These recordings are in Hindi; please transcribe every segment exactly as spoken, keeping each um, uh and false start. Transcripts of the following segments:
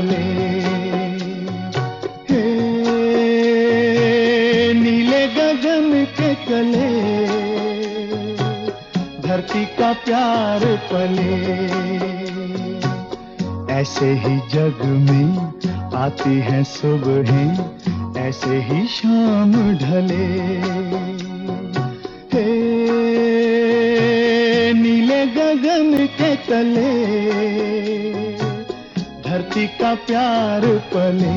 ढले। हे नीले गगन के तले धरती का प्यार पले। ऐसे ही जग में आती हैं सुबहें, ऐसे ही शाम ढले। हे नीले गगन के तले धरती का प्यार पले।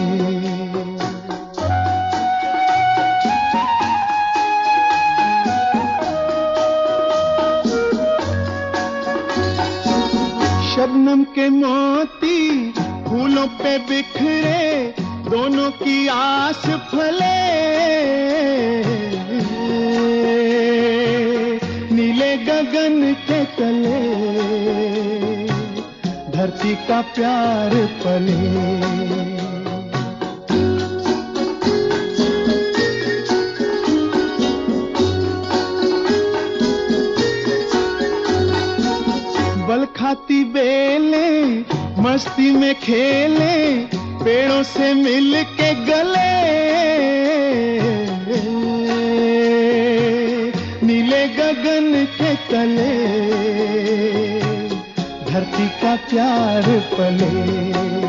शबनम के मोती फूलों पे बिखरे, दोनों की आस फले। नीले गगन के तले धरती का प्यार पले। बल खाती बेले मस्ती में खेले, पेड़ों से मिल के गले। नीले गगन के तले धरती का प्यार पले।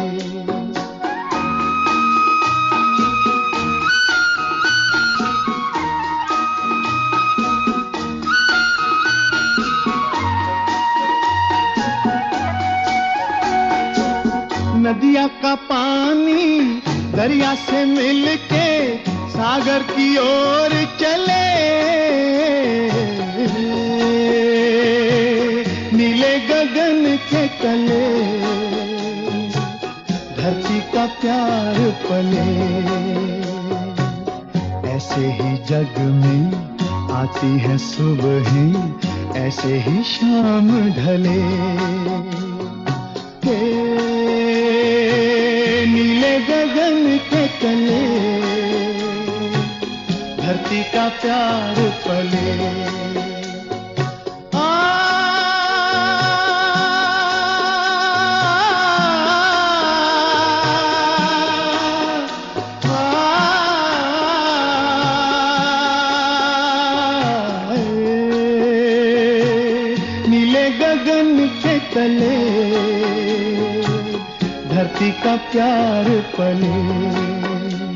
नदिया का पानी दरिया से मिलके सागर की ओर चले। नीले गगन के तले धरती का प्यार पले। ऐसे ही जग में आती है सुबहें, ऐसे ही शाम ढले। नीले गगन के तले धरती का प्यार पले। आ, आ, आ, नीले गगन के तले धरती का प्यार पले।